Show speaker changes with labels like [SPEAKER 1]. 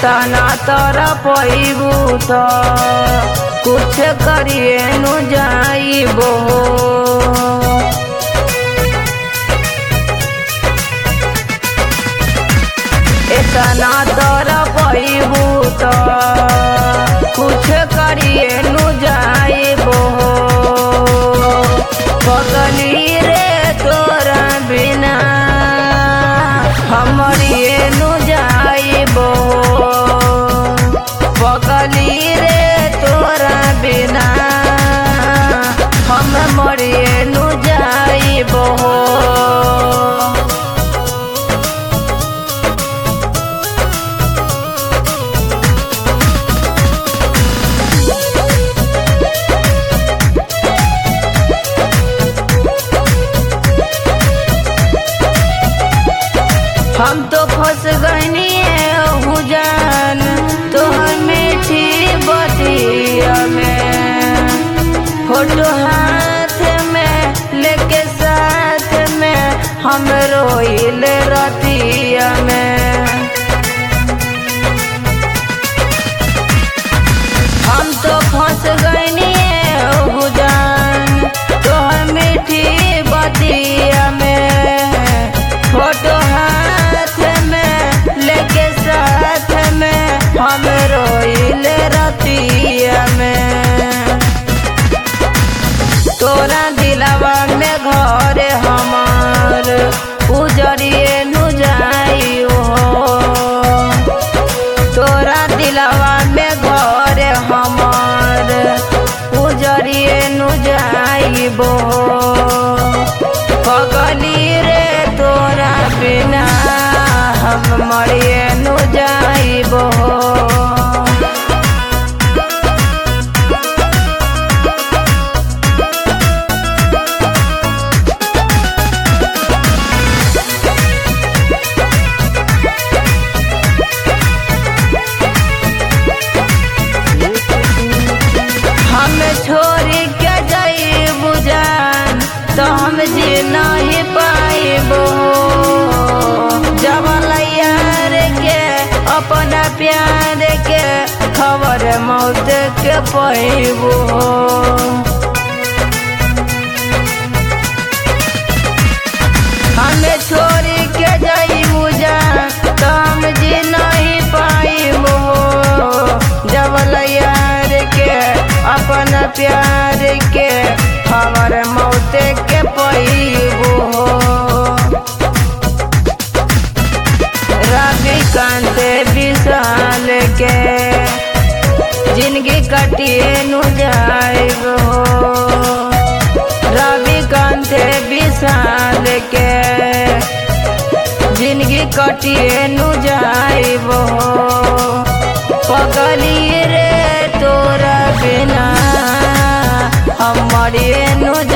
[SPEAKER 1] एतना तोरा पैबू तो कुछ करिए नु जाइबो। एतना तोरा पैबू तो कुछ करिए नु जाइबो। पगली रे तोरा बिना हमरिए नु जाइबो। पगली रे तोरा बिना हम मरिए नु जाइबो। हम तो फंस गईनी जान तोहर मीठी बतिया में। फोटो हाथ में लेके साथ में हम रोइल रतिया में। हम तो फंस गईनी जान तोहर मीठी बतिया में। फोटो हाथ में लेके साथ में हम रोइल रतिया में। तोरा दिलवा में घर हमार उजरिए नु जाइयो। तोरा दिलवा में घर हमार उजरिए नु जाइबो। पगली रे तोरा बिना हम मरिए नु जाइबो। हम छोड़ के जाइबू जान तो हम जी नहीं पाइबो। जब यार के अपना प्यार के खबर मौत के पैबो। हमें छोड़ के जाइबू जान तो हम जी नहीं पाइबो। जब यार के अपना प्यार के खबर मौत के पैबो। रविकांत विशाल के जिंदगी कटिए नु जाइबो। रविकांत विशाल के जिंदगी कटिए नु जाइबो। पगली रे तोरा बिना हम मरिए नु